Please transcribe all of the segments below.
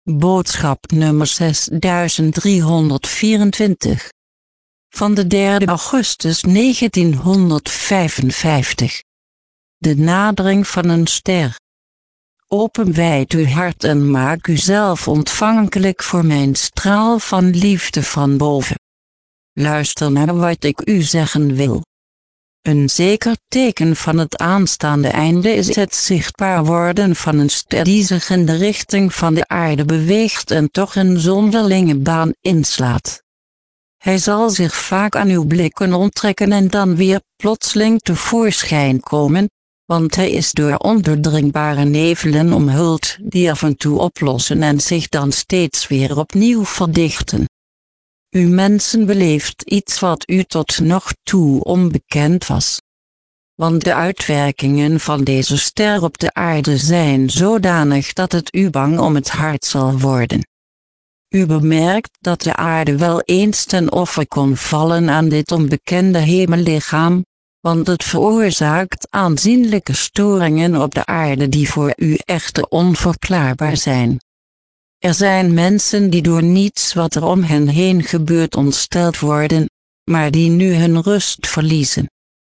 Boodschap nummer 6324. Van de 3 augustus 1955. De nadering van een ster. Openwijd uw hart en maak uzelf ontvankelijk voor mijn straal van liefde van boven. Luister naar wat ik u zeggen wil. Een zeker teken van het aanstaande einde is het zichtbaar worden van een ster die zich in de richting van de aarde beweegt en toch een zonderlinge baan inslaat. Hij zal zich vaak aan uw blikken onttrekken en dan weer plotseling tevoorschijn komen, want hij is door ondoordringbare nevelen omhuld die af en toe oplossen en zich dan steeds weer opnieuw verdichten. U mensen beleeft iets wat u tot nog toe onbekend was. Want de uitwerkingen van deze ster op de aarde zijn zodanig dat het u bang om het hart zal worden. U bemerkt dat de aarde wel eens ten offer kon vallen aan dit onbekende hemellichaam, want het veroorzaakt aanzienlijke storingen op de aarde die voor u echter onverklaarbaar zijn. Er zijn mensen die door niets wat er om hen heen gebeurt ontsteld worden, maar die nu hun rust verliezen.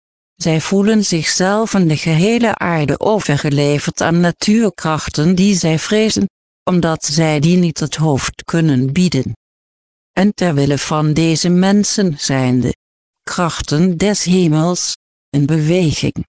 Zij voelen zichzelf en de gehele aarde overgeleverd aan natuurkrachten die zij vrezen, omdat zij die niet het hoofd kunnen bieden. En ter wille van deze mensen zijn de krachten des hemels in beweging.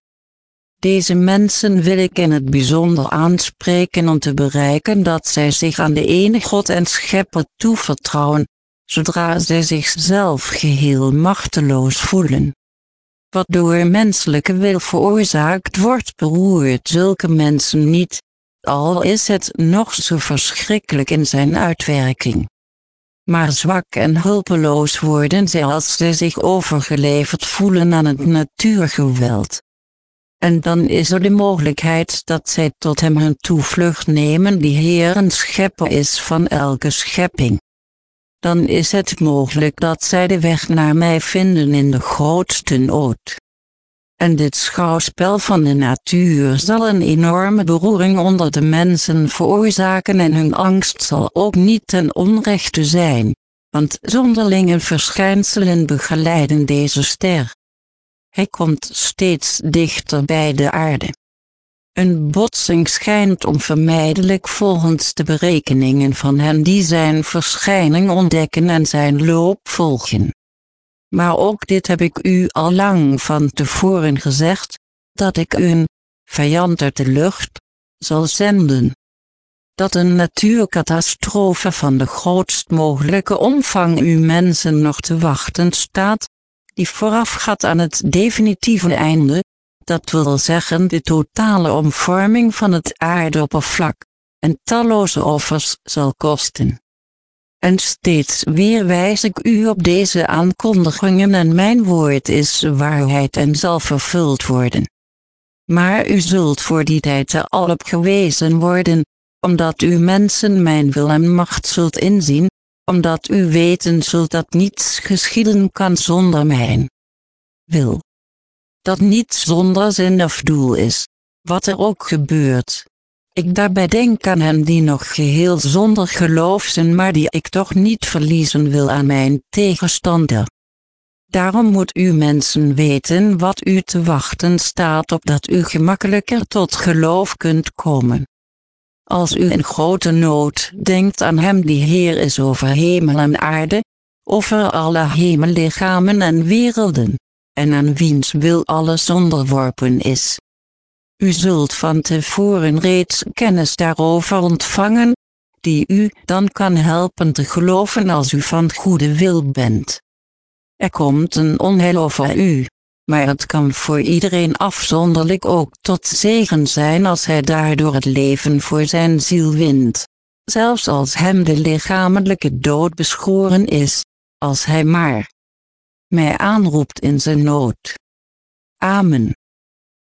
Deze mensen wil ik in het bijzonder aanspreken om te bereiken dat zij zich aan de ene God en Schepper toevertrouwen, zodra zij zichzelf geheel machteloos voelen. Wat door menselijke wil veroorzaakt wordt, beroert zulke mensen niet, al is het nog zo verschrikkelijk in zijn uitwerking. Maar zwak en hulpeloos worden zij als zij zich overgeleverd voelen aan het natuurgeweld. En dan is er de mogelijkheid dat zij tot hem hun toevlucht nemen die Heer en Schepper is van elke schepping. Dan is het mogelijk dat zij de weg naar mij vinden in de grootste nood. En dit schouwspel van de natuur zal een enorme beroering onder de mensen veroorzaken en hun angst zal ook niet ten onrechte zijn, want zonderlinge verschijnselen begeleiden deze ster. Hij komt steeds dichter bij de aarde. Een botsing schijnt onvermijdelijk volgens de berekeningen van hen die zijn verschijning ontdekken en zijn loop volgen. Maar ook dit heb ik u al lang van tevoren gezegd, dat ik u een vijand uit de lucht zal zenden. Dat een natuurcatastrofe van de grootst mogelijke omvang u mensen nog te wachten staat, die voorafgaat aan het definitieve einde, dat wil zeggen de totale omvorming van het aardoppervlak, en talloze offers zal kosten. En steeds weer wijs ik u op deze aankondigingen en mijn woord is waarheid en zal vervuld worden. Maar u zult voor die tijd er al op gewezen worden, omdat u mensen mijn wil en macht zult inzien, omdat u weten zult dat niets geschieden kan zonder mijn wil. Dat niets zonder zin of doel is, wat er ook gebeurt. Ik daarbij denk aan hen die nog geheel zonder geloof zijn, maar die ik toch niet verliezen wil aan mijn tegenstander. Daarom moet u mensen weten wat u te wachten staat, opdat u gemakkelijker tot geloof kunt komen. Als u in grote nood denkt aan hem die Heer is over hemel en aarde, over alle hemellichamen en werelden, en aan wiens wil alles onderworpen is. U zult van tevoren reeds kennis daarover ontvangen, die u dan kan helpen te geloven als u van goede wil bent. Er komt een onheil over u, maar het kan voor iedereen afzonderlijk ook tot zegen zijn als hij daardoor het leven voor zijn ziel wint, zelfs als hem de lichamelijke dood beschoren is, als hij maar mij aanroept in zijn nood. Amen.